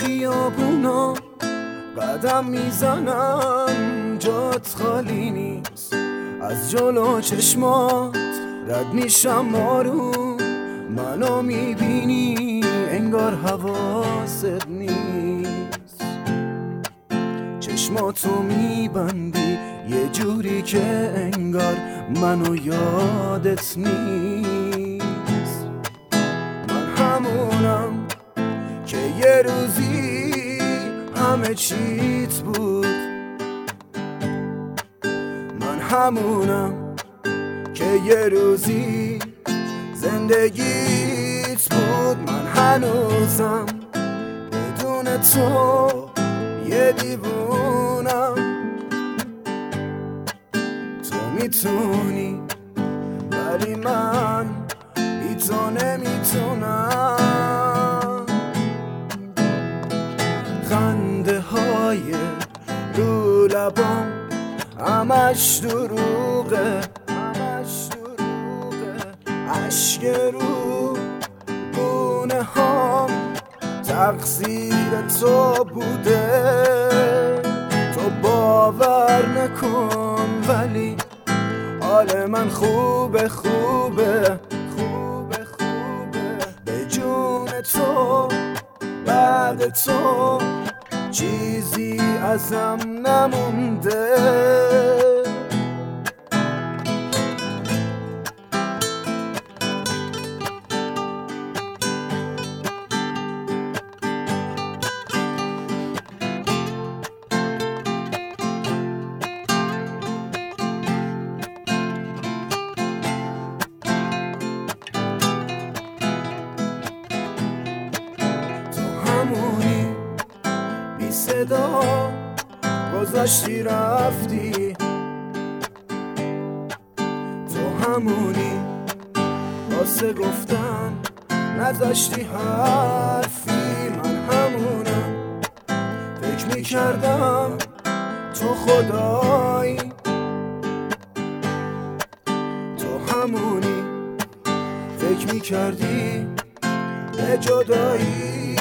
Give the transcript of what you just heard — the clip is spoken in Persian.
خیابونا قدم میزنم، جات خالی نیست. از جلو چشمات رد میشم آروم، منو میبینی انگار حواست نیست. چشماتو میبندی یه جوری که انگار منو یادت نیست. من همونم که یه روزی همه چیت بود، من همونم که یه روزی زندگیت بود. من هنوزم بدون تو یه دیوونم. تو میتونی ولی من بی تو نمیتونم. خنده های رو لبام همش دروغه، عشق رو گونه هام تقصیر تو بوده. تو باور نکن ولی حال من خوبه به جون تو. بعد تو چیزی ازم نمونده. بی صدا گذاشتی رفتی، تو همونی واسه گفتن نذاشتی حرفی. من همونم فکر میکردم تو خدایی، تو همونی فکر میکردی به جدایی.